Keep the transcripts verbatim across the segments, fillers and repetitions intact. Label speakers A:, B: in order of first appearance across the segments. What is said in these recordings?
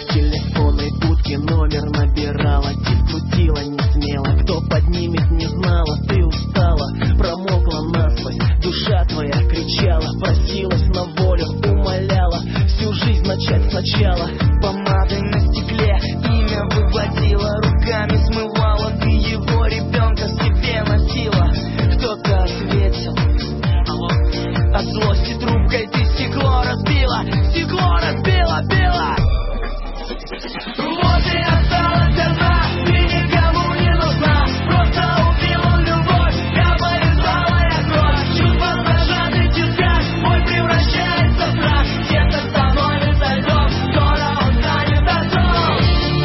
A: в телефонной будке номер набирала, тип крутила не смело. Кто поднимет, не знала, ты устала, промокла насквозь, душа твоя кричала, просилась на волю, умоляла всю жизнь начать сначала.
B: Помадой на стекле имя выводила, руками смывала, ты его ребенка себе носила. Кто-то ответил, алло, от злости трубкой ты стекло разбила, стекло разбила, била. Вот и осталась одна, ты никому не нужна, просто убила любовь, я порезала я кровь. Чувства зажаты тискать, боль превращается в страх, сердце становится льдом, скоро он станет отцом.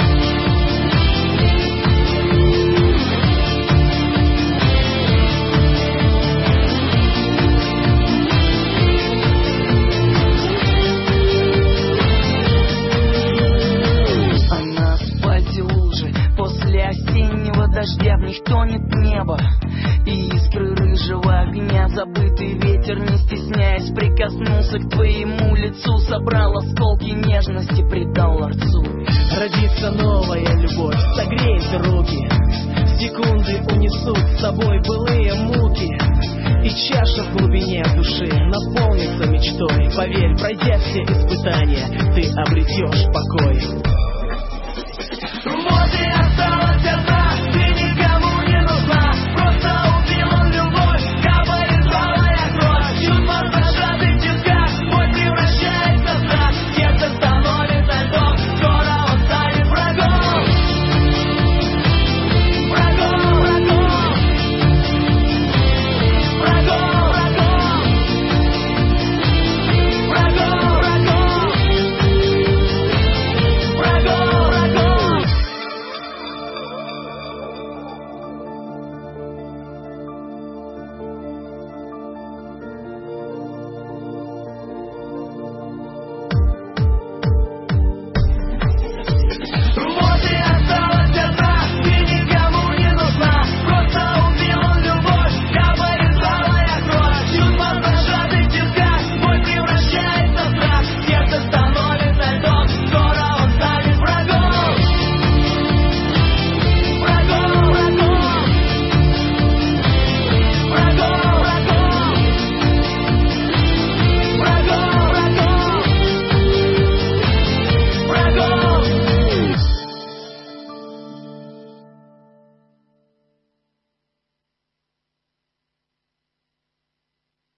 B: А на асфальте лужи, после осеннего дождя в них тонет небо, и искры рыжего огня. Забытый ветер, не стесняясь, прикоснулся к твоему лицу, собрал осколки нежности, придал ларцу.
A: Родится новая любовь, согреет руки, секунды унесут с собой былые муки, и чаша в глубине души наполнится мечтой. Поверь, пройдя все испытания, ты обретешь покой.